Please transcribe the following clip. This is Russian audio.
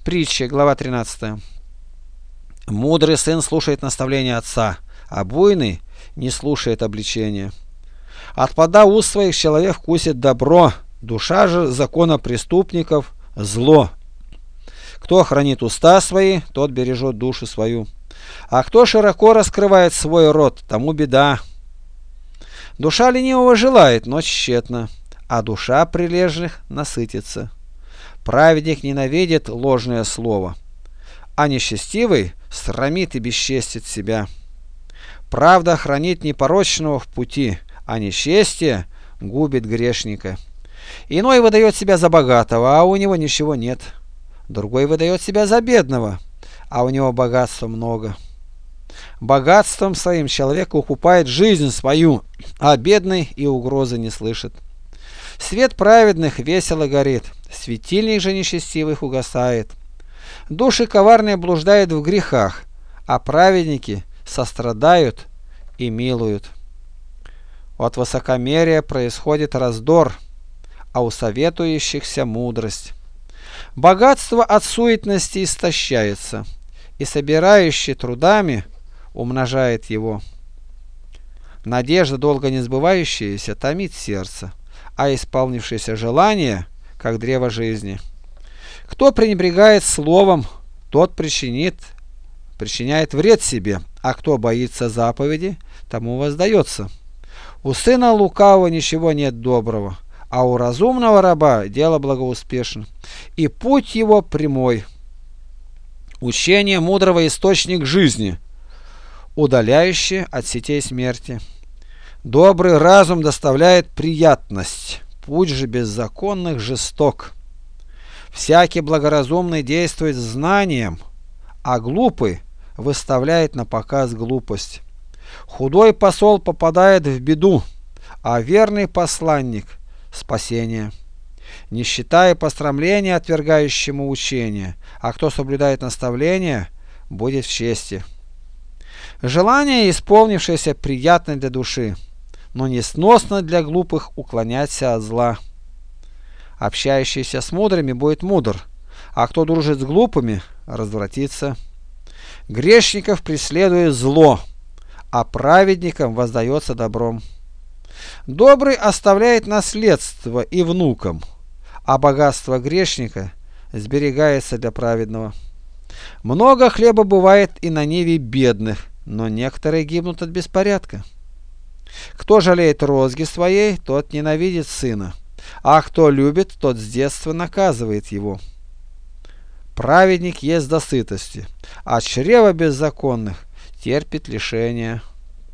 Притча, глава 13. Мудрый сын слушает наставления отца, а буйный не слушает обличения. От плода уст своих человек вкусит добро, душа же закона преступников – зло. Кто хранит уста свои, тот бережет душу свою. А кто широко раскрывает свой рот, тому беда. Душа ленивого желает, но тщетно, а душа прилежных насытится. Праведник ненавидит ложное слово, а нечестивый срамит и бесчестит себя. Правда хранит непорочного в пути, а нечестие губит грешника. Иной выдает себя за богатого, а у него ничего нет. Другой выдает себя за бедного, а у него богатства много. Богатством своим человек укупает жизнь свою, а бедный и угрозы не слышит. Свет праведных весело горит, светильник же нечестивых угасает. Души коварные блуждают в грехах, а праведники сострадают и милуют. От высокомерия происходит раздор, а у советующихся мудрость. Богатство от суетности истощается, и собирающий трудами умножает его. Надежда, долго не сбывающаяся, томит сердце, а исполнившееся желание, как древо жизни. Кто пренебрегает словом, тот причиняет вред себе, а кто боится заповеди, тому воздается. У сына лукавого ничего нет доброго, а у разумного раба дело благоуспешно, и путь его прямой. Учение мудрого источник жизни, удаляющий от сетей смерти. Добрый разум доставляет приятность, путь же беззаконных жесток. Всякий благоразумный действует знанием, а глупый выставляет на показ глупость. Худой посол попадает в беду, а верный посланник – спасение. Нищета и пострамление отвергающему учение, а кто соблюдает наставление, будет в чести. Желание, исполнившееся, приятно для души, но несносно для глупых уклоняться от зла. Общающийся с мудрыми будет мудр, а кто дружит с глупыми, развратится. Грешников преследует зло, а праведникам воздается добром. Добрый оставляет наследство и внукам, а богатство грешника сберегается для праведного. Много хлеба бывает и на ниве бедных, но некоторые гибнут от беспорядка. Кто жалеет розги своей, тот ненавидит сына, а кто любит, тот с детства наказывает его. Праведник ест до сытости, а чрево беззаконных терпит лишения.